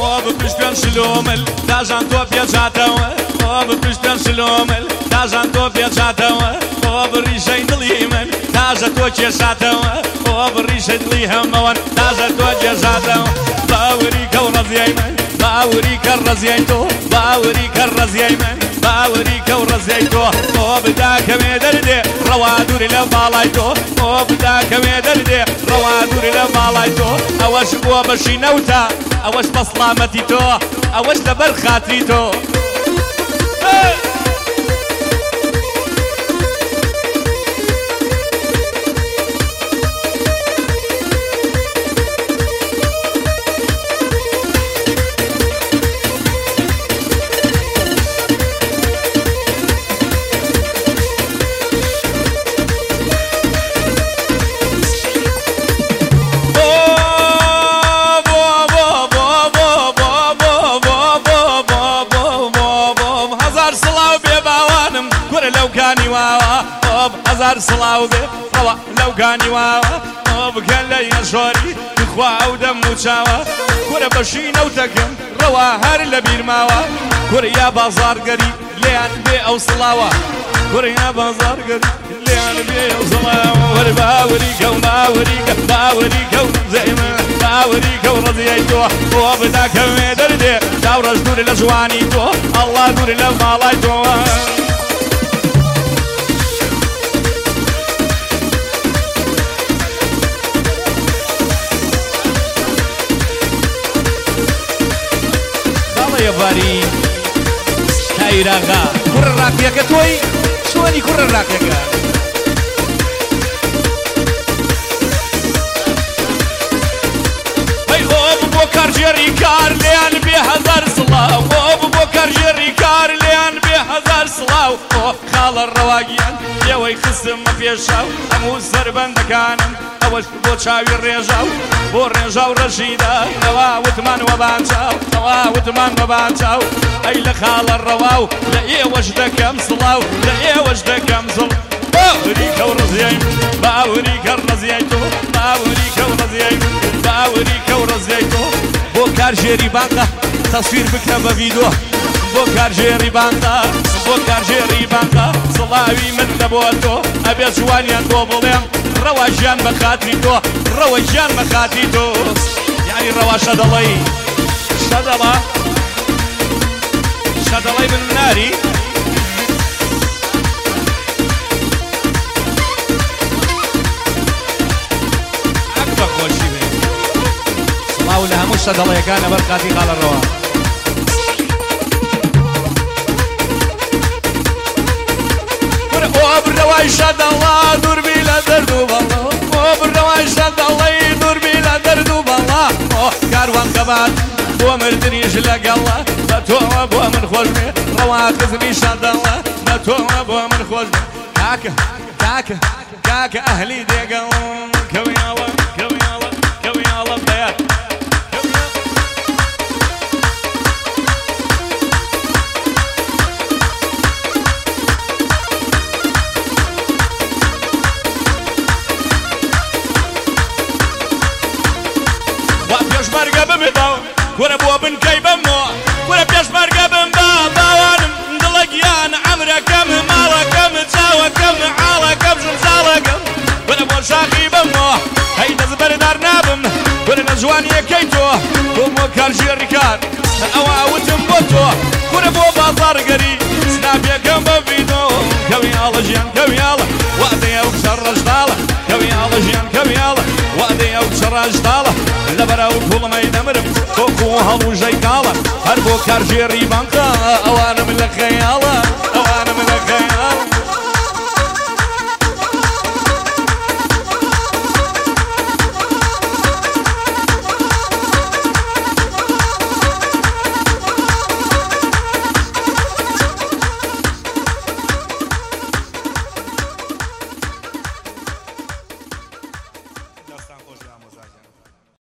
بپشتیان شلومل داژان تۆ پێچاتەوە بپشتیان شلومل داژان تۆ پێچاتەوە بڕیشەی دڵی من تاژە تۆ کێشاتەوە بڕیشەی دڵی هەمەوەن تاژە تۆ کێشاتەوە باوەری کە و ڕەزیای من باوەری کە ڕەزیای تۆ باوەری کە ڕەزیای من باوەری کە و ڕەزیای تۆ بداکەمێ دەردێ ڕەوا دووری لە باڵای تۆ بداکەمێ دەردێ ڕەوا دووری لە باڵای تۆ ئەوەش بووە بەشی نەوتە ئەوەش بە سڵامەتی تۆ ئەوەش لەبەر خاتری تۆ هزار سڵاو بێ ڕەوا لەو گانی واوە بکەن لە یەشۆری بخوا ئەو دەم و چاوە کورە بەشی نەوتەکەم ڕەوا هەر لە بیرماوە کورە یا بازارگەری لێیان بێ ئەو سڵاوە کورە یا بازارگەری لێیان بێ ئەو سڵاوە وەر باوەری کە و باوەری کە باوەری کە و زەیمە باوەری کە و ڕەزیای تۆ بداکەمێ دەردێ داوڕەش دووری لە جوانی تۆ ئەڵڵا دووری لە ماڵای تۆ باری کایراغا کوڕە ڕاکیەکە تۆی چۆنی کوڕە ڕاکیەکە ئەی ئۆ بۆ کارژێری کار لێیان بێ هەزار سڵاو ئۆ بۆ کارژێری کار لێیان بێ هەزار سڵاو خاڵە ڕەواگیان ئێوەی خستمە پێشاو هەموو سەربەندەکانم ئەوەش بۆ چاوی ڕێژاو بۆ ڕێژاو ڕەشیدا ئەوا وتمان وەبانچاو ئەوا وتمان وەبانچاو ئەی لە خاڵە ڕەواو لە ئێوەش دەکەم سڵاو لە ئێوەش دەکەم سڵ باوەری کە و ڕەزیای باوەری کە ڕەزیای تۆ باوەری کە و ڕەزیای باوەری کە و ڕەزیای تۆ بۆ کارژێری بانگە تەسویر بکە بە ڤیدۆ بۆ کارژێری بانگە بۆ کارژێری بانگە سڵاوی من دەبۆ تۆ ئەبێ جوانیان بۆ بڵێم ڕەوا ژیان بە خاتری تۆ ڕەوە ژیان بە خاتری تۆ یعنی ڕەوا شەدەڵەی شەدەڵە شەدەڵەی من ناری ئەک بە خۆشی بێ سڵاو لە هەموو شەدەڵەیەکانە بەر خاتری خاڵە ڕەوا بڕەوای شەدەڵا دووربی لە دەرد و بەڵا بڕەوای شەدەڵەی دووربی لە دەرد و بەڵا کاروان قەبات بۆ مردنیش لەگەڵا بە تۆوە بۆ من خۆش بێ ڕەوا قزمی شەدەڵا بە تۆوە بۆ من خۆش بێ کاکە کاکە کاکە ئەهلی دێگەڵ کەویاڵە کەویاڵە کەویاڵە بەیات پێشمەرگە بمێتەوە کورە بۆ بنکەی بمەوە کورە پێشمەرگە بم بە باوانم دڵەگیان ئەمرەکەم ماڵەکەم چاوەکەم عاڵەکەم ژمزاڵەکەم کورە بۆ شاخی بمەوە هەی دەست بەردار نابم کورە لە جوانیەکەی تۆ بۆ کارژێری کار ئەوە ئەوتم بۆ تۆ کورە بۆ بازارگەری سناپیەکەم بە ڤیدۆ کەویاڵە ژیان کەویاڵە وادەی ئەو کچە ڕەشداڵە کەویاڵە ژیان کەویاڵە وادەی ئەو کچە ڕەشداڵە لەبەرە و کوڵمەی دەمرم تۆکو و هەڵوژەی کاڵە هەر بۆ کارژێری بانکە ئەوانم لە خەیاڵە ئەوانم لە خەیاڵە دەستان خۆش